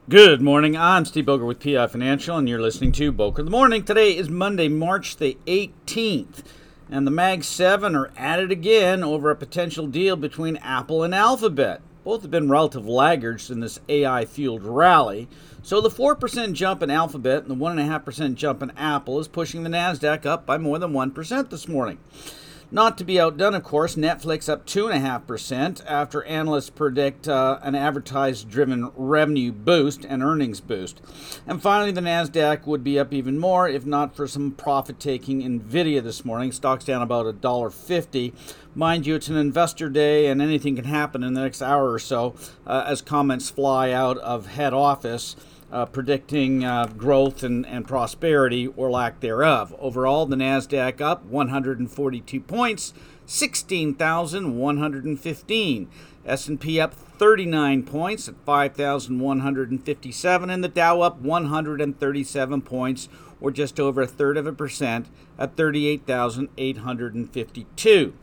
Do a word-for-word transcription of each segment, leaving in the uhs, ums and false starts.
Good morning. I'm Steve Boker with P I Financial, and you're listening to Boker in the Morning. Today is Monday, March the eighteenth, and the Mag seven are at it again over a potential deal between Apple and Alphabet. Both have been relative laggards in this A I-fueled rally. So the four percent jump in Alphabet and the one point five percent jump in Apple is pushing the NASDAQ up by more than one percent this morning. Not to be outdone, of course, Netflix up two point five percent after analysts predict uh, an advertised-driven revenue boost and earnings boost. And finally, the NASDAQ would be up even more if not for some profit-taking NVIDIA this morning. Stock's down about one dollar fifty. Mind you, it's an investor day and anything can happen in the next hour or so uh, as comments fly out of head office. Uh, predicting uh, growth and, and prosperity or lack thereof. Overall, the NASDAQ up one hundred forty-two points, sixteen thousand one hundred fifteen. S and P up thirty-nine points at five thousand one hundred fifty-seven, and the Dow up one hundred thirty-seven points, or just over a third of a percent, at thirty-eight thousand eight hundred fifty-two.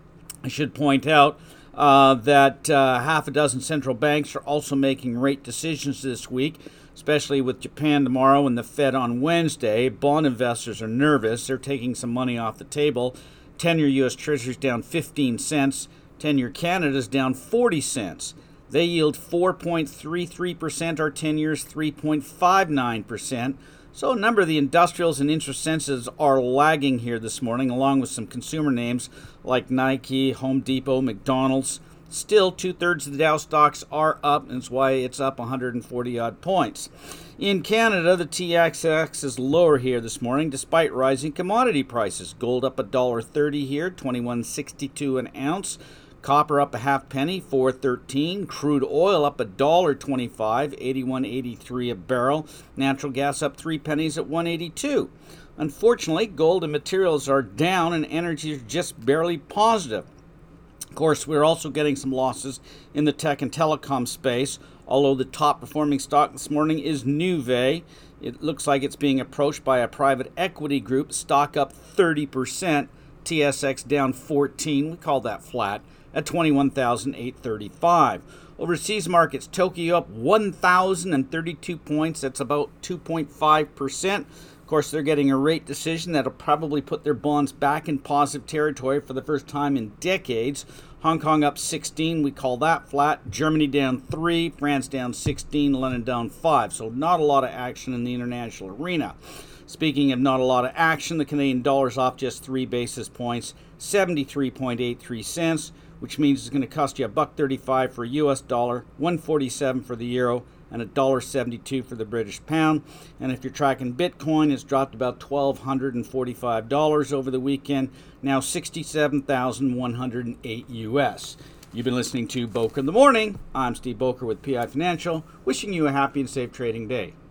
I should point out uh, that uh, half a dozen central banks are also making rate decisions this week, especially with Japan tomorrow and the Fed on Wednesday. Bond investors are nervous. They're taking some money off the table. ten-year U S Treasury's down fifteen cents. ten-year Canada's down forty cents. They yield four point three three percent. Our ten-year's three point five nine percent. So a number of the industrials and interest sensitives are lagging here this morning, along with some consumer names like Nike, Home Depot, McDonald's. Still, two-thirds of the Dow stocks are up, and that's why it's up one hundred forty-odd points. In Canada, the T S X is lower here this morning, despite rising commodity prices. Gold up one dollar thirty here, twenty-one sixty-two an ounce. Copper up a half penny, four thirteen. Crude oil up one dollar twenty-five, eighty-one eighty-three a barrel. Natural gas up three pennies at one eighty-two. Unfortunately, gold and materials are down, and energy is just barely positive. Of course, we're also getting some losses in the tech and telecom space, although the top performing stock this morning is Nuvei. It looks like it's being approached by a private equity group. Stock up thirty percent, T S X down fourteen. We call that flat at twenty-one thousand eight hundred thirty-five. Overseas markets, Tokyo up one thousand thirty-two points. That's about two point five percent. Of course, they're getting a rate decision that'll probably put their bonds back in positive territory for the first time in decades. Hong Kong up sixteen, we call that flat. Germany down three, France down sixteen, London down five. So not a lot of action in the international arena. Speaking of not a lot of action, the Canadian dollar's off just three basis points, seventy-three point eight three cents, which means it's going to cost you a buck thirty-five for a U S dollar, one forty-seven for the euro, and one dollar seventy-two for the British pound. And if you're tracking Bitcoin, it's dropped about one thousand two hundred forty-five dollars over the weekend, now sixty-seven thousand one hundred eight U S. You've been listening to Boker in the Morning. I'm Steve Boker with P I Financial, wishing you a happy and safe trading day.